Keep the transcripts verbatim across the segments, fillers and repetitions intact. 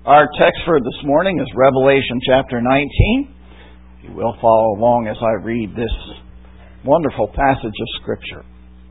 Our text for this morning is Revelation chapter nineteen. If you will follow along as I read this wonderful passage of Scripture.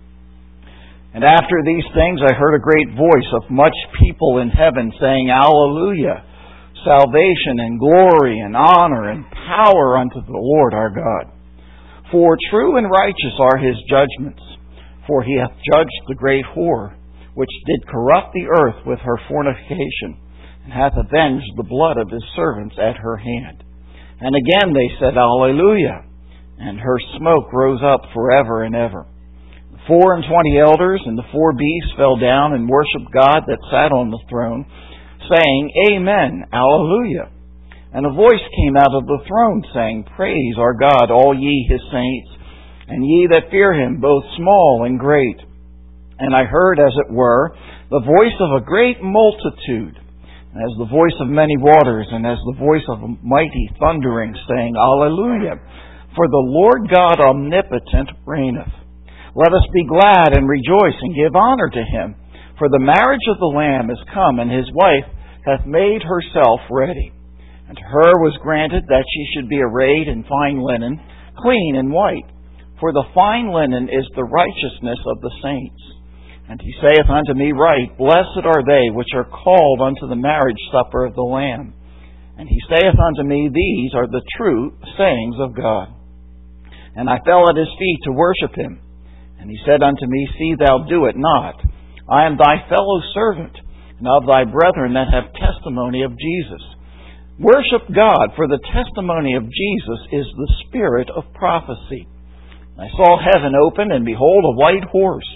And after these things I heard a great voice of much people in heaven saying, Alleluia! Salvation and glory and honor and power unto the Lord our God. For true and righteous are His judgments. For He hath judged the great whore, which did corrupt the earth with her fornication, and hath avenged the blood of His servants at her hand. And again they said, Alleluia! And her smoke rose up forever and ever. The four and twenty elders and the four beasts fell down and worshipped God that sat on the throne, saying, Amen, Alleluia! And a voice came out of the throne, saying, Praise our God, all ye His saints, and ye that fear Him, both small and great. And I heard, as it were, the voice of a great multitude, as the voice of many waters, and as the voice of a mighty thundering, saying, Alleluia! For the Lord God omnipotent reigneth. Let us be glad and rejoice and give honor to Him. For the marriage of the Lamb is come, and His wife hath made herself ready. And to her was granted that she should be arrayed in fine linen, clean and white. For the fine linen is the righteousness of the saints. And He saith unto me, Write, Blessed are they which are called unto the marriage supper of the Lamb. And He saith unto me, These are the true sayings of God. And I fell at His feet to worship Him. And He said unto me, See thou do it not. I am thy fellow servant, and of thy brethren that have testimony of Jesus. Worship God, for the testimony of Jesus is the spirit of prophecy. And I saw heaven open, and behold, a white horse.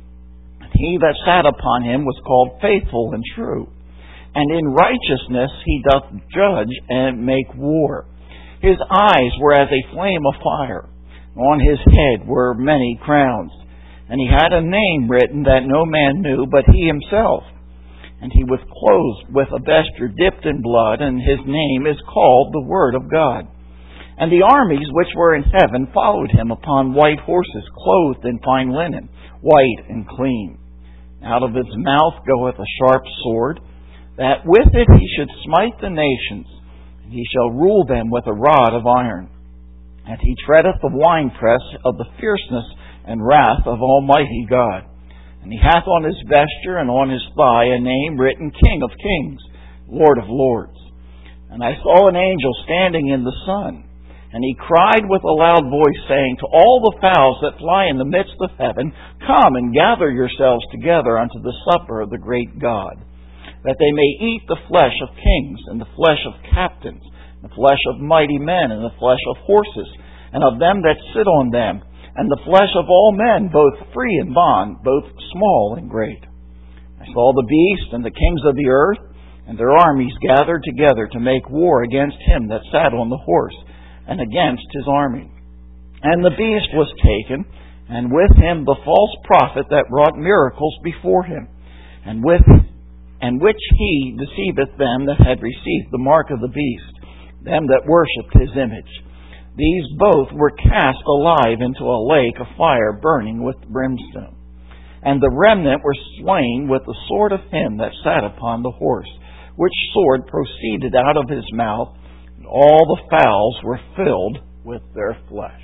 He that sat upon him was called Faithful and True. And in righteousness he doth judge and make war. His eyes were as a flame of fire. On his head were many crowns. And he had a name written that no man knew but he himself. And he was clothed with a vesture dipped in blood, and his name is called the Word of God. And the armies which were in heaven followed him upon white horses, clothed in fine linen, white and clean. Out of his mouth goeth a sharp sword, that with it he should smite the nations, and he shall rule them with a rod of iron. And he treadeth the winepress of the fierceness and wrath of Almighty God. And he hath on his vesture and on his thigh a name written, King of Kings, Lord of Lords. And I saw an angel standing in the sun, and he cried with a loud voice, saying, To all the fowls that fly in the midst of heaven, Come and gather yourselves together unto the supper of the great God, that they may eat the flesh of kings, and the flesh of captains, and the flesh of mighty men, and the flesh of horses, and of them that sit on them, and the flesh of all men, both free and bond, both small and great. I saw the beast and the kings of the earth, and their armies gathered together to make war against him that sat on the horse, and against his army. And the beast was taken, and with him the false prophet that wrought miracles before him, and with and which he deceiveth them that had received the mark of the beast, them that worshipped his image. These both were cast alive into a lake of fire burning with brimstone. And the remnant were slain with the sword of him that sat upon the horse, which sword proceeded out of his mouth, and all the fowls were filled with their flesh.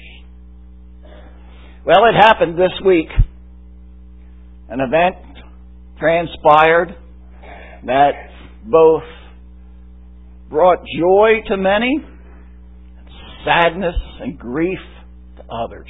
Well, it happened this week. An event transpired that both brought joy to many, sadness and grief to others.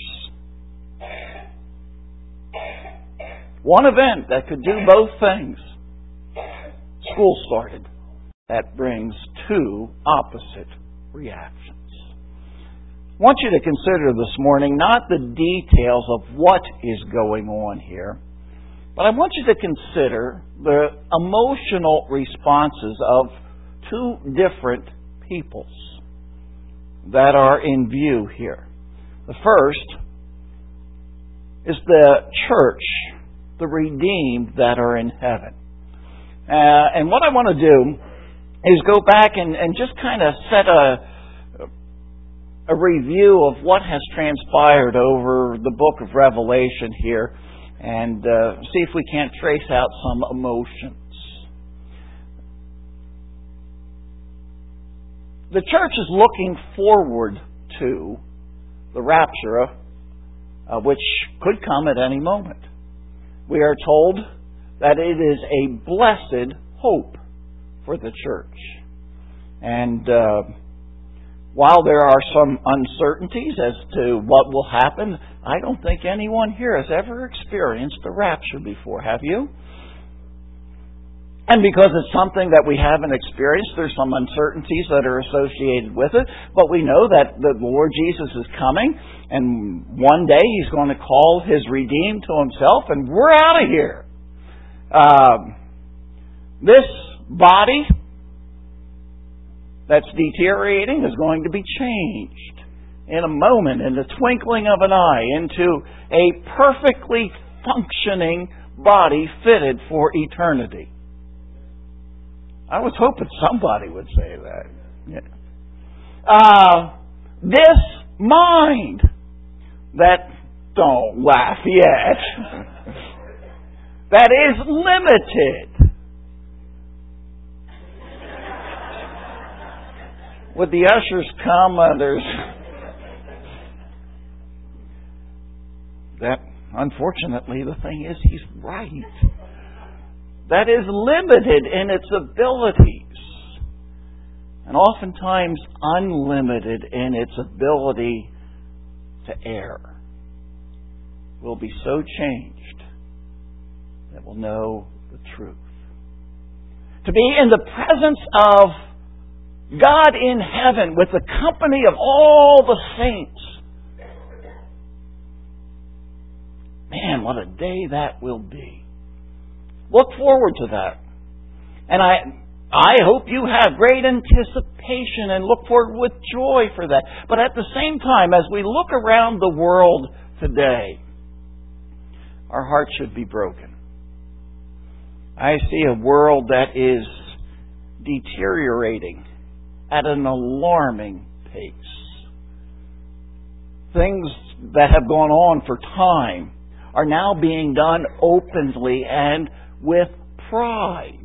One event that could do both things. School started. That brings two opposite reactions. I want you to consider this morning not the details of what is going on here, but I want you to consider the emotional responses of two different peoples that are in view here. The first is the church, the redeemed that are in heaven. Uh, and what I want to do is go back and, and just kind of set a, a review of what has transpired over the book of Revelation here, and uh, see if we can't trace out some emotions. the church is looking forward to the rapture, uh, which could come at any moment. We are told that it is a blessed hope for the church. And uh, while there are some uncertainties as to what will happen, I don't think anyone here has ever experienced a rapture before. Have you? And because it's something that we haven't experienced, there's some uncertainties that are associated with it. But we know that the Lord Jesus is coming, and one day He's going to call His redeemed to Himself, and we're out of here. Um, this body that's deteriorating is going to be changed in a moment, in the twinkling of an eye, into a perfectly functioning body fitted for eternity. I was hoping somebody would say that. Yeah. Uh, this mind that, don't laugh yet, that is limited. Would the ushers come? Uh, there's that. Unfortunately, the thing is, he's right. That is limited in its abilities, and oftentimes unlimited in its ability to err. Will be so changed that we'll know the truth. To be in the presence of God in heaven with the company of all the saints. Man, what a day that will be. Look forward to that. And I I hope you have great anticipation and look forward with joy for that. But at the same time, as we look around the world today, our hearts should be broken. I see a world that is deteriorating at an alarming pace. Things that have gone on for time are now being done openly and with pride.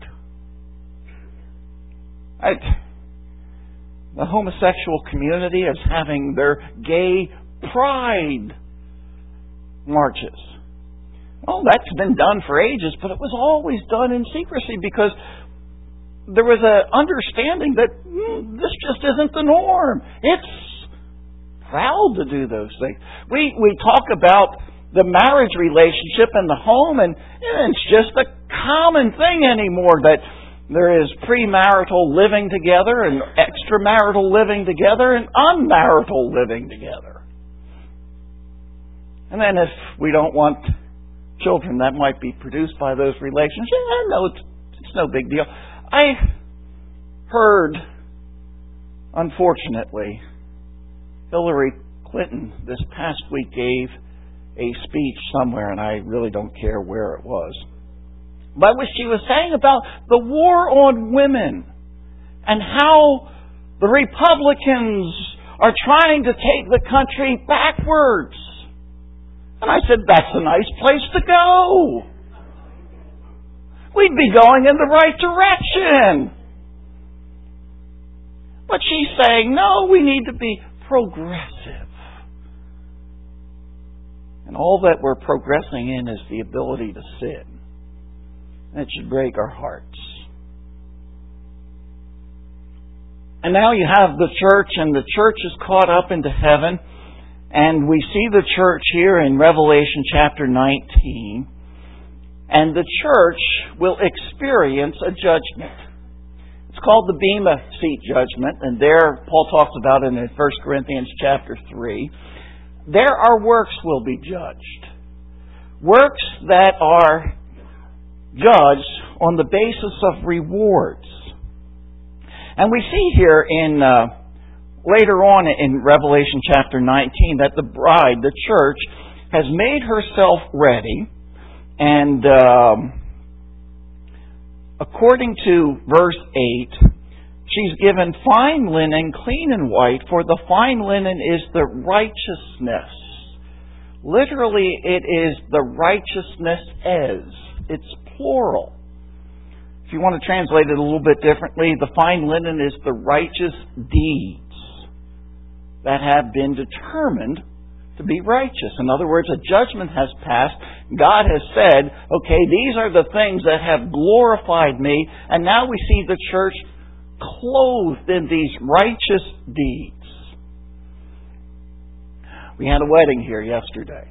I, the homosexual community is having their gay pride marches. Well, that's been done for ages, but it was always done in secrecy because there was an understanding that mm, this just isn't the norm. It's proud to do those things. We we talk about the marriage relationship and the home, and, and it's just a common thing anymore that there is premarital living together and extramarital living together and unmarital living together. And then if we don't want children that might be produced by those relationships, no, it's, it's no big deal. I heard, unfortunately, Hillary Clinton this past week gave a speech somewhere, and I really don't care where it was, but what she was saying about the war on women and how the Republicans are trying to take the country backwards. And I said, that's a nice place to go. We'd be going in the right direction. But she's saying, no, we need to be progressive. And all that we're progressing in is the ability to sin. And it should break our hearts. And now you have the church, and the church is caught up into heaven. And we see the church here in Revelation chapter nineteen. And the church will experience a judgment. It's called the Bema Seat judgment. And there, Paul talks about it in First Corinthians chapter three. There our works will be judged. Works that are judged on the basis of rewards. And we see here in uh, later on in Revelation chapter nineteen that the bride, the church, has made herself ready. And um, according to verse eight, she's given fine linen, clean and white, for the fine linen is the righteousness. Literally, it is the righteousness as. It's plural. If you want to translate it a little bit differently, the fine linen is the righteous deeds that have been determined to be righteous. In other words, a judgment has passed. God has said, okay, these are the things that have glorified me, and now we see the church clothed in these righteous deeds. We had a wedding here yesterday,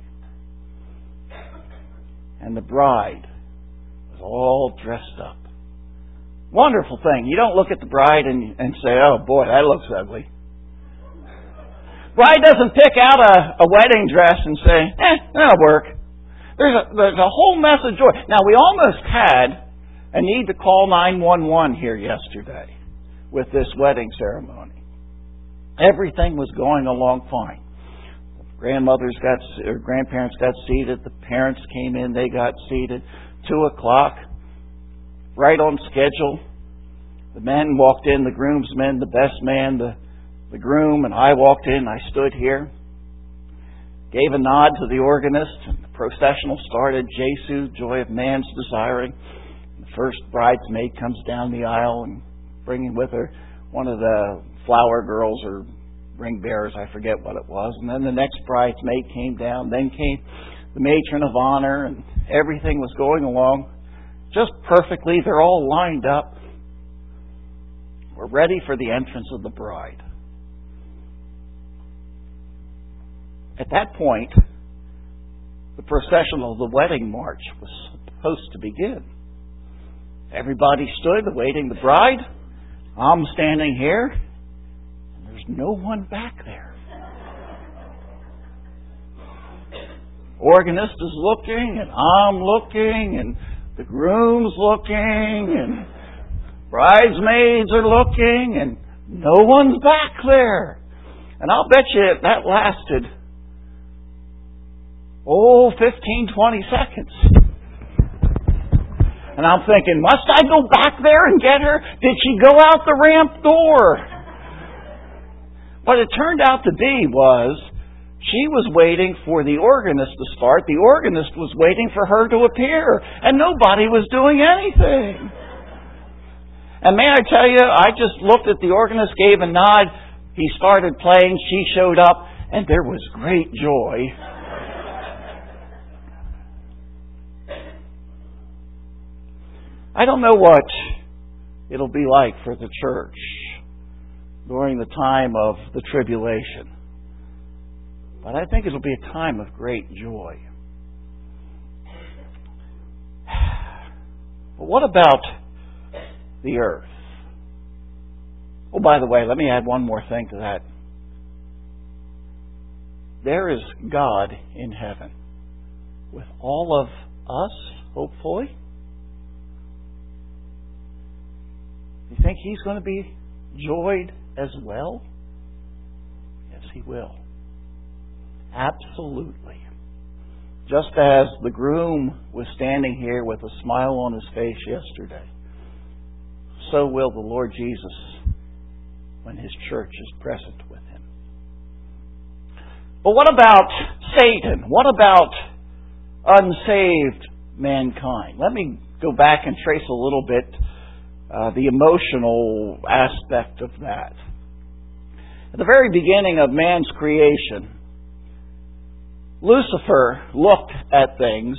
and the bride was all dressed up. Wonderful thing. You don't look at the bride and, and say, oh boy, that looks ugly. Bride doesn't pick out a, a wedding dress and say, eh, that'll work. There's a, there's a whole mess of joy. Now, we almost had a need to call nine one one here yesterday with this wedding ceremony. Everything was going along fine. Grandmothers got, or grandparents got seated. The parents came in. They got seated. Two o'clock, right on schedule. The men walked in, the groomsmen, the best man, the the groom, and I walked in. I stood here, gave a nod to the organist, and the processional started. Jesu, joy of man's desiring. The first bridesmaid comes down the aisle and bringing with her one of the flower girls or ring bearers, I forget what it was. And then the next bridesmaid came down. Then came the matron of honor, and everything was going along just perfectly. They're all lined up. We're ready for the entrance of the bride. At that point, the processional, the wedding march, was supposed to begin. Everybody stood awaiting the bride. I'm standing here, and there's no one back there. Organist is looking, and I'm looking, and the groom's looking, and bridesmaids are looking, and no one's back there. And I'll bet you that lasted Oh, fifteen, twenty seconds. And I'm thinking, must I go back there and get her? Did she go out the ramp door? What it turned out to be was, she was waiting for the organist to start. The organist was waiting for her to appear. And nobody was doing anything. And may I tell you, I just looked at the organist, gave a nod. He started playing. She showed up. And there was great joy. I don't know what it'll be like for the church during the time of the tribulation, but I think it'll be a time of great joy. But what about the earth? Oh, by the way, let me add one more thing to that. There is God in heaven with all of us, hopefully. You think He's going to be joyed as well? Yes, He will. Absolutely. Just as the groom was standing here with a smile on his face yesterday, so will the Lord Jesus when His church is present with Him. But what about Satan? What about unsaved mankind? Let me go back and trace a little bit Uh, the emotional aspect of that. At the very beginning of man's creation, Lucifer looked at things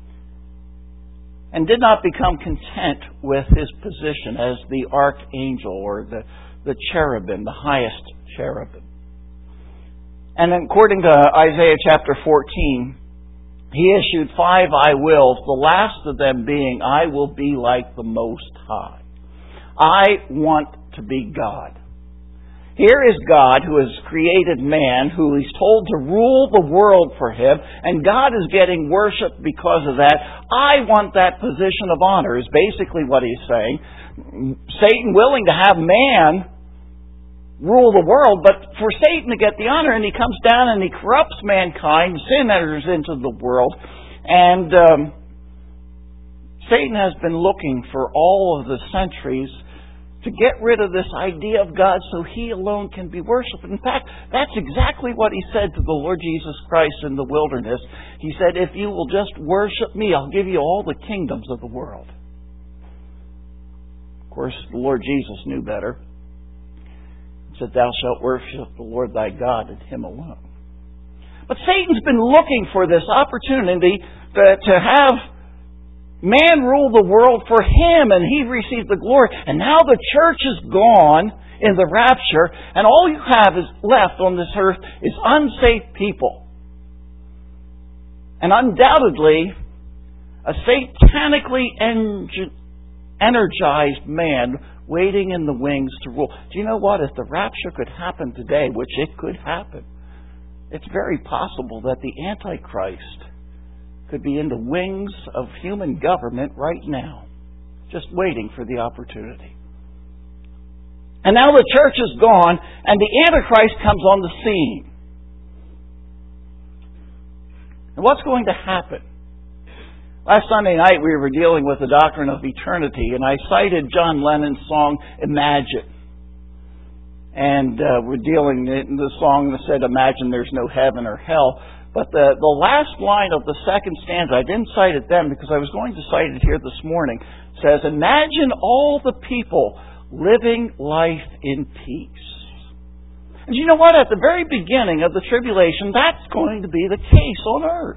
and did not become content with his position as the archangel or the, the cherubim, the highest cherubim. And according to Isaiah chapter fourteen, he issued five I wills, the last of them being, I will be like the Most High. I want to be God. Here is God who has created man, who He's told to rule the world for Him, and God is getting worship because of that. I want that position of honor, is basically what He's saying. Satan willing to have man rule the world, but for Satan to get the honor, and he comes down and he corrupts mankind, sin enters into the world, and um, Satan has been looking for all of the centuries to get rid of this idea of God so He alone can be worshipped. In fact, that's exactly what He said to the Lord Jesus Christ in the wilderness. He said, if you will just worship Me, I'll give you all the kingdoms of the world. Of course, the Lord Jesus knew better. He said, "Thou shalt worship the Lord thy God, and Him alone." But Satan's been looking for this opportunity to, to have man rule the world for him, and he received the glory. And now the church is gone in the rapture, and all you have is left on this earth is unsaved people. And undoubtedly, a satanically energized man waiting in the wings to rule. Do you know what? If the rapture could happen today, which it could happen, it's very possible that the Antichrist could be in the wings of human government right now, just waiting for the opportunity. And now the church is gone, and the Antichrist comes on the scene. And what's going to happen? Last Sunday night we were dealing with the doctrine of eternity, and I cited John Lennon's song, "Imagine." And uh, we're dealing in the song that said, "Imagine there's no heaven or hell." But the, the last line of the second stanza, I didn't cite it then because I was going to cite it here this morning, says, "Imagine all the people living life in peace." And you know what? At the very beginning of the tribulation, that's going to be the case on earth.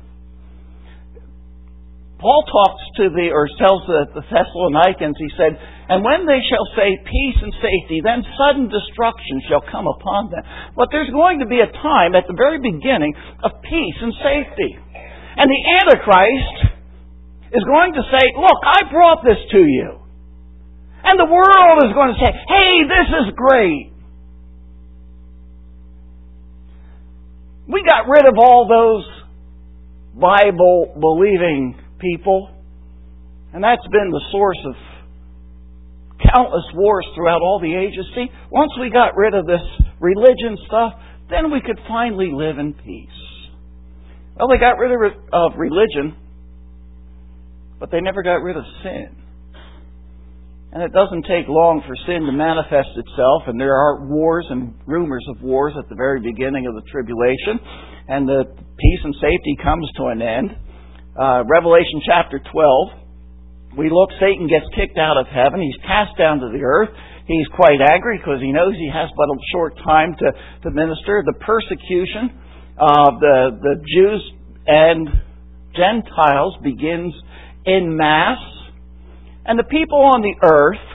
Paul talks to the, or tells the, the Thessalonians, he said, "And when they shall say peace and safety, then sudden destruction shall come upon them." But there's going to be a time at the very beginning of peace and safety. And the Antichrist is going to say, "Look, I brought this to you." And the world is going to say, "Hey, this is great." We got rid of all those Bible-believing people, and that's been the source of countless wars throughout all the ages. See, once we got rid of this religion stuff, then we could finally live in peace. Well, they got rid of, of religion, but they never got rid of sin. And it doesn't take long for sin to manifest itself, and there are wars and rumors of wars at the very beginning of the tribulation, and the peace and safety comes to an end. Uh, Revelation chapter twelve, we look, Satan gets kicked out of heaven. He's cast down to the earth. He's quite angry because he knows he has but a short time to, to minister. The persecution of the, the Jews and Gentiles begins en masse. And the people on the earth,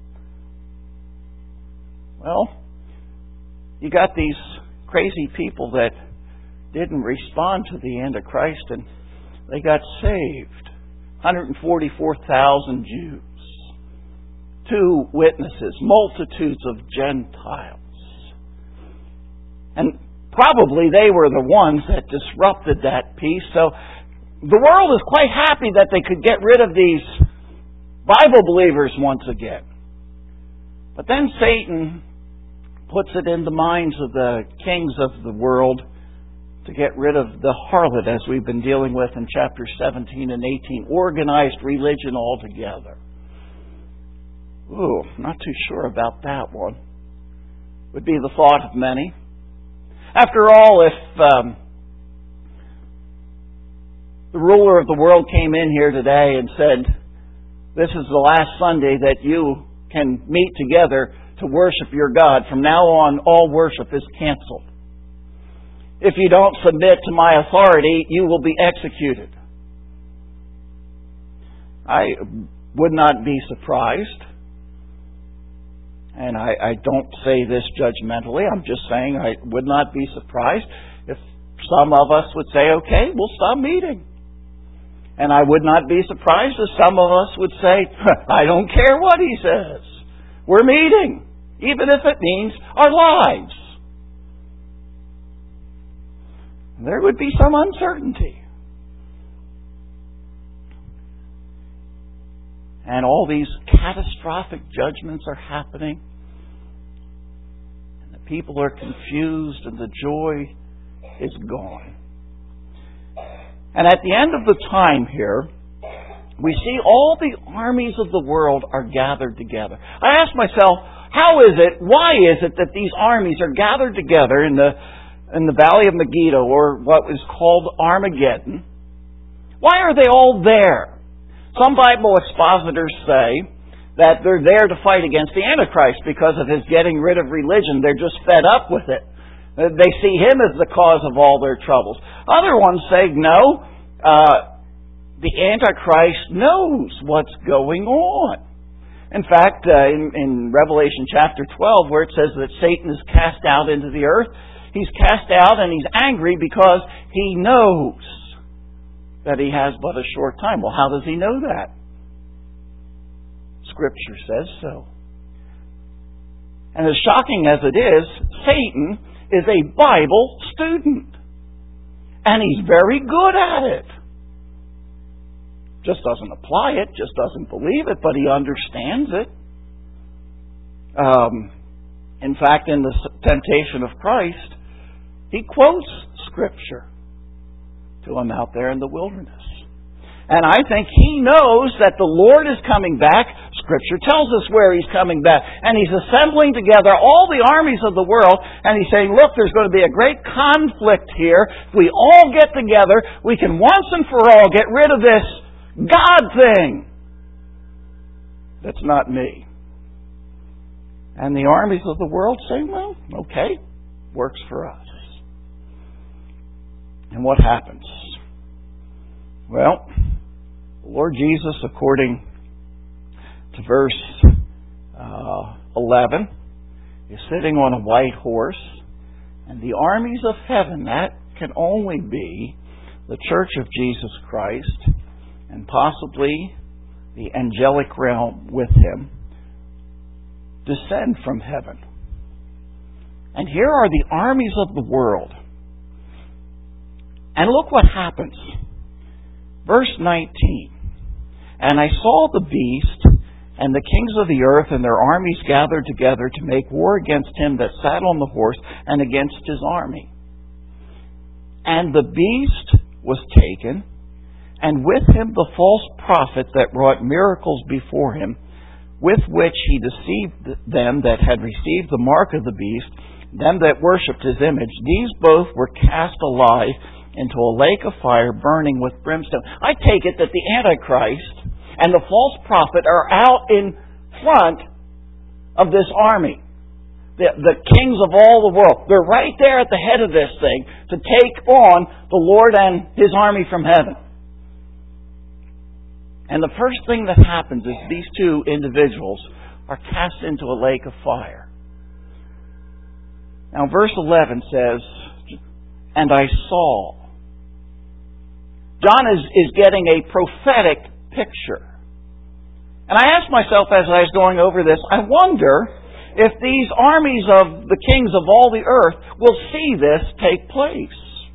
well, you got these crazy people that didn't respond to the Antichrist, and they got saved. one hundred forty-four thousand Jews. Two witnesses. Multitudes of Gentiles. And probably they were the ones that disrupted that peace. So the world is quite happy that they could get rid of these Bible believers once again. But then Satan puts it in the minds of the kings of the world to get rid of the harlot, as we've been dealing with in chapter seventeen and eighteen. Organized religion altogether. Ooh, not too sure about that one. Would be the thought of many. After all, if um, the ruler of the world came in here today and said, "This is the last Sunday that you can meet together to worship your God. From now on, all worship is canceled. If you don't submit to my authority, you will be executed." I would not be surprised. And I, I don't say this judgmentally. I'm just saying I would not be surprised if some of us would say, "Okay, we'll stop meeting." And I would not be surprised if some of us would say, "I don't care what he says. We're meeting, even if it means our lives." There would be some uncertainty. And all these catastrophic judgments are happening. And the people are confused and the joy is gone. And at the end of the time here, we see all the armies of the world are gathered together. I ask myself, how is it, why is it that these armies are gathered together in the in the Valley of Megiddo, or what is called Armageddon? Why are they all there? Some Bible expositors say that they're there to fight against the Antichrist because of his getting rid of religion. They're just fed up with it. They see him as the cause of all their troubles. Other ones say, no, uh, the Antichrist knows what's going on. In fact, uh, in, in Revelation chapter twelve, where it says that Satan is cast out into the earth, he's cast out and he's angry because he knows that he has but a short time. Well, how does he know that? Scripture says so. And as shocking as it is, Satan is a Bible student. And he's very good at it. Just doesn't apply it, just doesn't believe it, but he understands it. Um, in fact, in the temptation of Christ, he quotes Scripture to him out there in the wilderness. And I think he knows that the Lord is coming back. Scripture tells us where He's coming back. And He's assembling together all the armies of the world. And He's saying, look, there's going to be a great conflict here. If we all get together, we can once and for all get rid of this God thing. That's not me. And the armies of the world say, well, okay, works for us. And what happens? Well, the Lord Jesus, according to verse uh, eleven, is sitting on a white horse, and the armies of heaven, that can only be the Church of Jesus Christ, and possibly the angelic realm with Him, descend from heaven. And here are the armies of the world. And look what happens. Verse nineteen. And I saw the beast and the kings of the earth and their armies gathered together to make war against him that sat on the horse and against his army. And the beast was taken, and with him the false prophet that wrought miracles before him, with which he deceived them that had received the mark of the beast, them that worshipped his image. These both were cast alive into a lake of fire burning with brimstone. I take it that the Antichrist and the false prophet are out in front of this army. The, the kings of all the world. They're right there at the head of this thing to take on the Lord and His army from heaven. And the first thing that happens is these two individuals are cast into a lake of fire. Now verse eleven says, and I saw. John is, is getting a prophetic picture. And I asked myself as I was going over this, I wonder if these armies of the kings of all the earth will see this take place.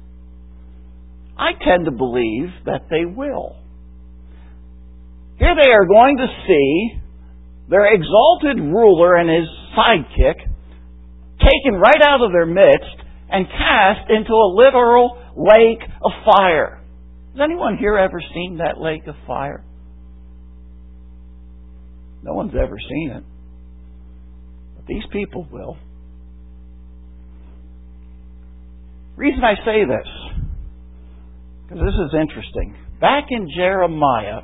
I tend to believe that they will. Here they are going to see their exalted ruler and his sidekick taken right out of their midst and cast into a literal lake of fire. Has anyone here ever seen that lake of fire? No one's ever seen it. But these people will. The reason I say this, because this is interesting. Back in Jeremiah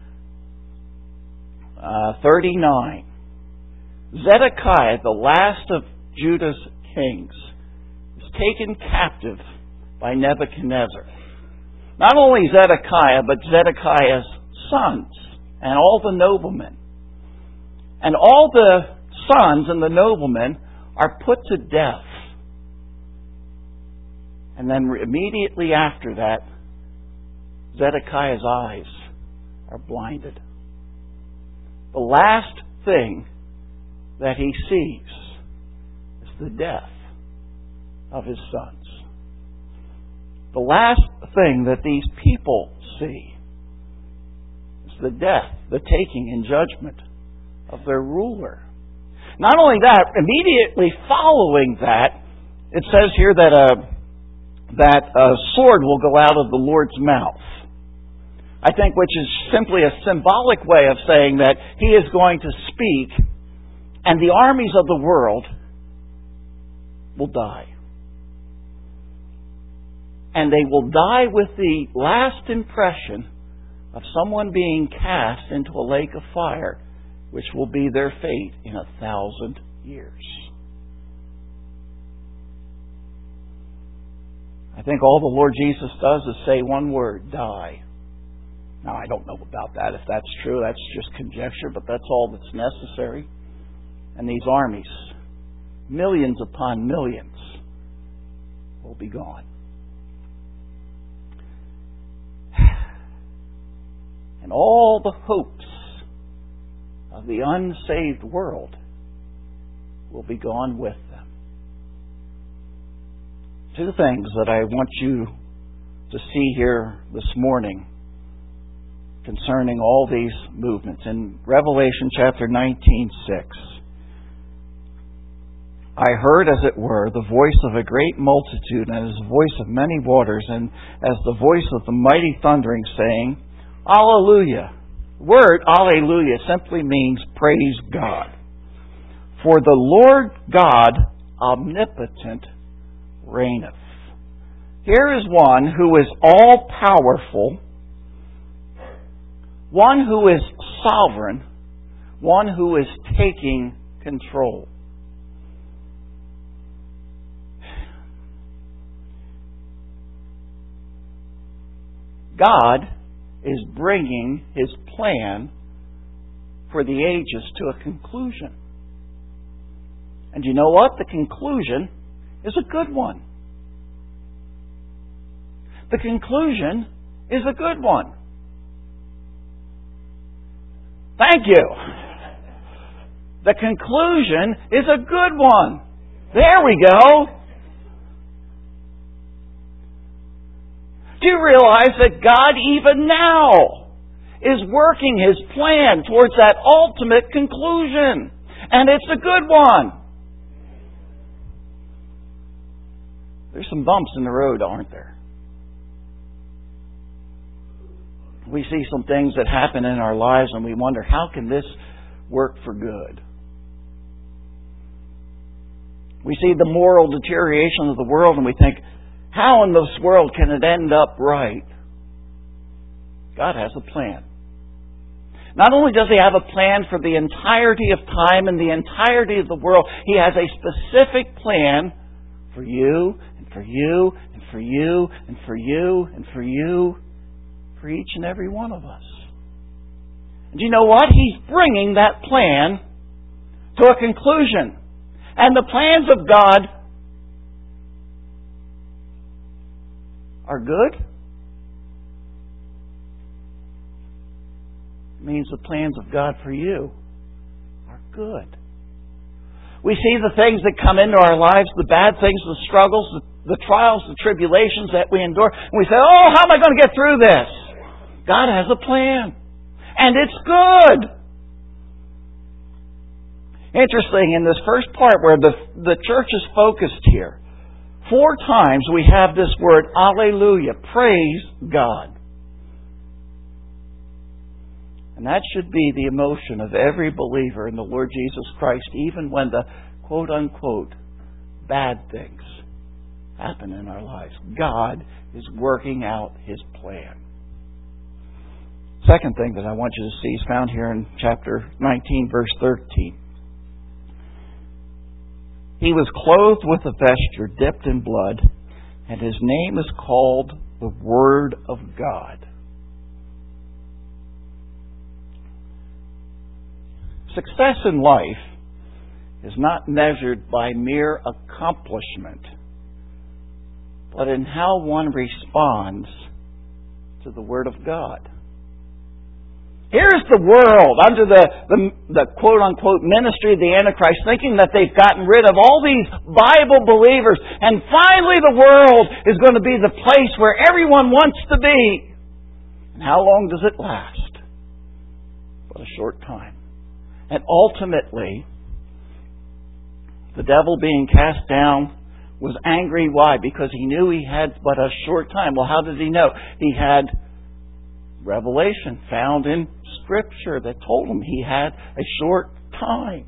uh, thirty-nine, Zedekiah, the last of Judah's kings, is taken captive by Nebuchadnezzar. Not only Zedekiah, but Zedekiah's sons and all the noblemen. And all the sons and the noblemen are put to death. And then immediately after that, Zedekiah's eyes are blinded. The last thing that he sees is the death of his sons. The last thing that these people see is the death, the taking in judgment of their ruler. Not only that, immediately following that, it says here that a, that a sword will go out of the Lord's mouth. I think which is simply a symbolic way of saying that He is going to speak and the armies of the world will die. And they will die with the last impression of someone being cast into a lake of fire which will be their fate in a thousand years. I think all the Lord Jesus does is say one word, die. Now, I don't know about that. If that's true, that's just conjecture, but that's all that's necessary. And these armies, millions upon millions, will be gone. And all the hopes of the unsaved world will be gone with them. Two things that I want you to see here this morning concerning all these movements. In Revelation chapter nineteen, six, I heard, as it were, the voice of a great multitude, and as the voice of many waters, and as the voice of the mighty thundering, saying, Alleluia. The word Alleluia simply means praise God. For the Lord God omnipotent reigneth. Here is one who is all-powerful, one who is sovereign, one who is taking control. God is bringing His plan for the ages to a conclusion. And you know what? The conclusion is a good one. The conclusion is a good one. Thank you. The conclusion is a good one. There we go. Do you realize that God even now is working His plan towards that ultimate conclusion? And it's a good one. There's some bumps in the road, aren't there? We see some things that happen in our lives and we wonder, how can this work for good? We see the moral deterioration of the world and we think, how in this world can it end up right? God has a plan. Not only does He have a plan for the entirety of time and the entirety of the world, He has a specific plan for you and for you and for you and for you and for you, for each and every one of us. And you know what? He's bringing that plan to a conclusion. And the plans of God are good. It means the plans of God for you are good. We see the things that come into our lives, the bad things, the struggles, the, the trials, the tribulations that we endure. And we say, oh, how am I going to get through this? God has a plan. And it's good. Interesting, in this first part where the, the church is focused here, four times we have this word, Alleluia, praise God. And that should be the emotion of every believer in the Lord Jesus Christ, even when the quote-unquote bad things happen in our lives. God is working out His plan. Second thing that I want you to see is found here in chapter nineteen, verse thirteen. He was clothed with a vesture dipped in blood, and His name is called the Word of God. Success in life is not measured by mere accomplishment, but in how one responds to the Word of God. Here's the world under the, the, the quote-unquote ministry of the Antichrist, thinking that they've gotten rid of all these Bible believers, and finally the world is going to be the place where everyone wants to be. And how long does it last? But a short time. And ultimately, the devil being cast down was angry. Why? Because he knew he had but a short time. Well, how did he know? He had revelation found in Scripture that told him he had a short time.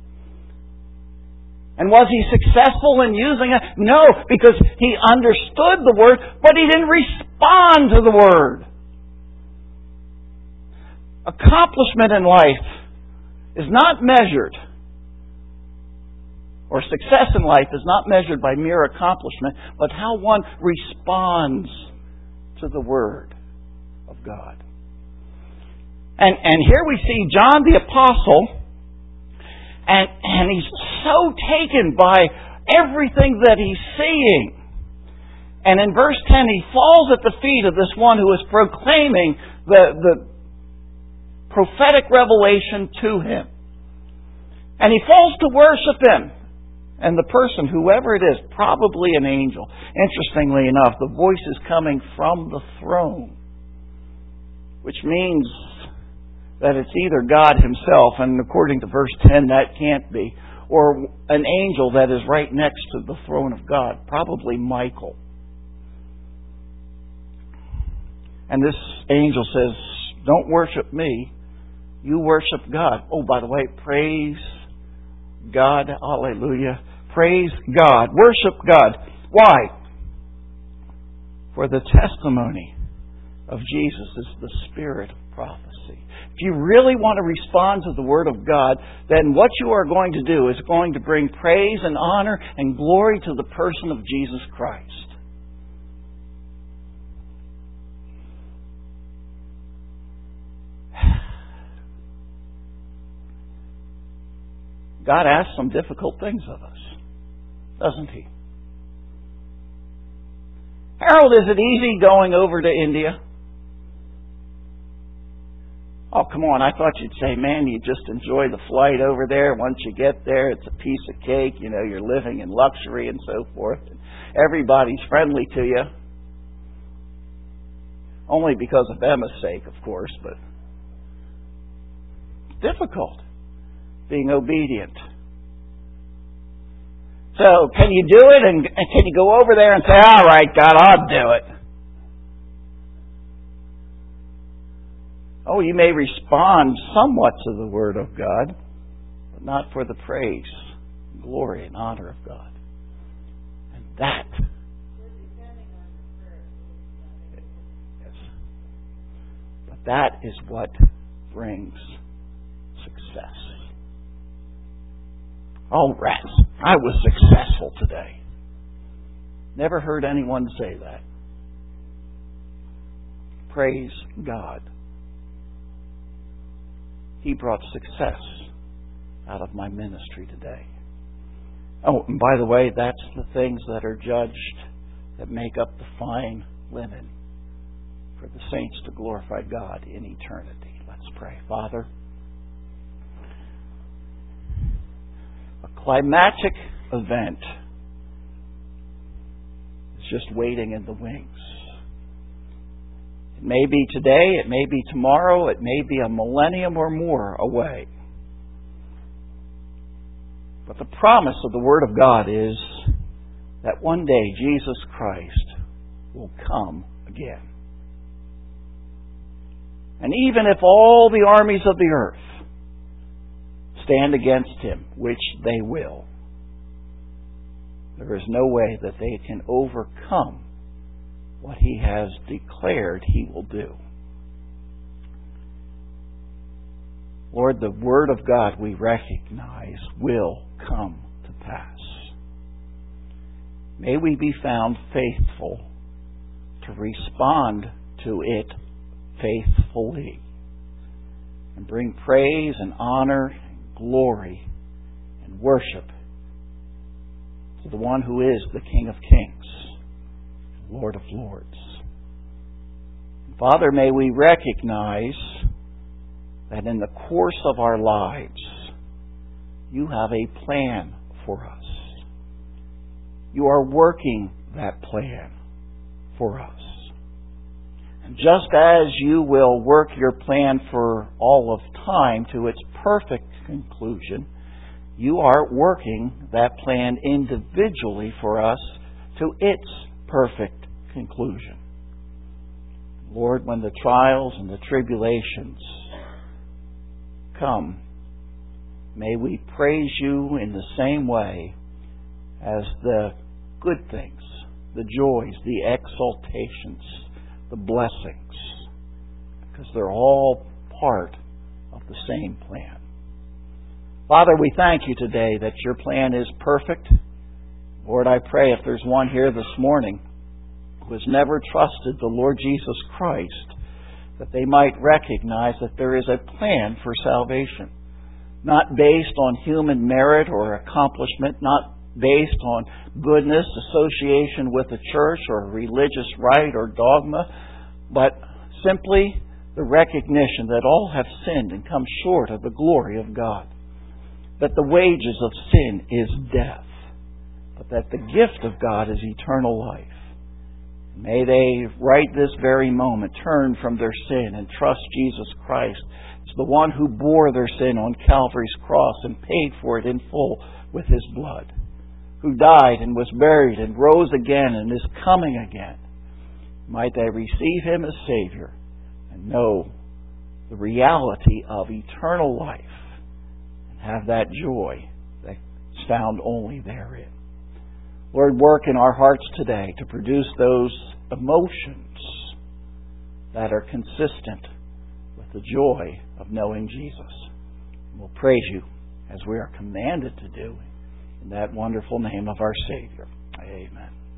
And was he successful in using it? No, because he understood the Word, but he didn't respond to the Word. Accomplishment in life is not measured, or success in life is not measured by mere accomplishment, but how one responds to the Word of God. And, and here we see John the Apostle, and, and he's so taken by everything that he's seeing. And in verse ten, he falls at the feet of this one who is proclaiming the, the prophetic revelation to him. And he falls to worship him. And the person, whoever it is, probably an angel. Interestingly enough, the voice is coming from the throne, which means that it's either God Himself, and according to verse ten, that can't be, or an angel that is right next to the throne of God, probably Michael. And this angel says, don't worship me, you worship God. Oh, by the way, praise God, hallelujah. Praise God. Worship God. Why? For the testimony of Jesus is the spirit of prophecy. If you really want to respond to the Word of God, then what you are going to do is going to bring praise and honor and glory to the person of Jesus Christ. God asks some difficult things of us, doesn't He? Harold, is it easy going over to India? Oh, come on, I thought you'd say, man, you just enjoy the flight over there. Once you get there, it's a piece of cake. You know, you're living in luxury and so forth. Everybody's friendly to you. Only because of Emma's sake, of course, but it's difficult being obedient. So, can you do it? And can you go over there and say, all right, God, I'll do it? Oh, you may respond somewhat to the Word of God, but not for the praise, glory, and honor of God. And that, yes, but that is what brings success. Oh, rats, I was successful today. Never heard anyone say that. Praise God. He brought success out of my ministry today. Oh, and by the way, that's the things that are judged that make up the fine linen for the saints to glorify God in eternity. Let's pray. Father, a climactic event is just waiting in the wings. It may be today, it may be tomorrow, it may be a millennium or more away. But the promise of the Word of God is that one day Jesus Christ will come again. And even if all the armies of the earth stand against Him, which they will, there is no way that they can overcome what He has declared He will do. Lord, the Word of God we recognize will come to pass. May we be found faithful to respond to it faithfully and bring praise and honor and glory and worship to the one who is the King of Kings, Lord of Lords. Father, may we recognize that in the course of our lives, You have a plan for us. You are working that plan for us. And just as You will work Your plan for all of time to its perfect conclusion, You are working that plan individually for us to its perfect conclusion. Lord, when the trials and the tribulations come, may we praise You in the same way as the good things, the joys, the exaltations, the blessings, because they're all part of the same plan. Father, we thank you today that your plan is perfect. Lord, I pray if there's one here this morning who has never trusted the Lord Jesus Christ, that they might recognize that there is a plan for salvation, not based on human merit or accomplishment, not based on goodness, association with a church or a religious rite or dogma, but simply the recognition that all have sinned and come short of the glory of God, that the wages of sin is death, but that the gift of God is eternal life. May they, right this very moment, turn from their sin and trust Jesus Christ as the one who bore their sin on Calvary's cross and paid for it in full with His blood, who died and was buried and rose again and is coming again. Might they receive Him as Savior and know the reality of eternal life and have that joy that's found only therein. Lord, work in our hearts today to produce those emotions that are consistent with the joy of knowing Jesus. We'll praise you as we are commanded to do in that wonderful name of our Savior. Amen.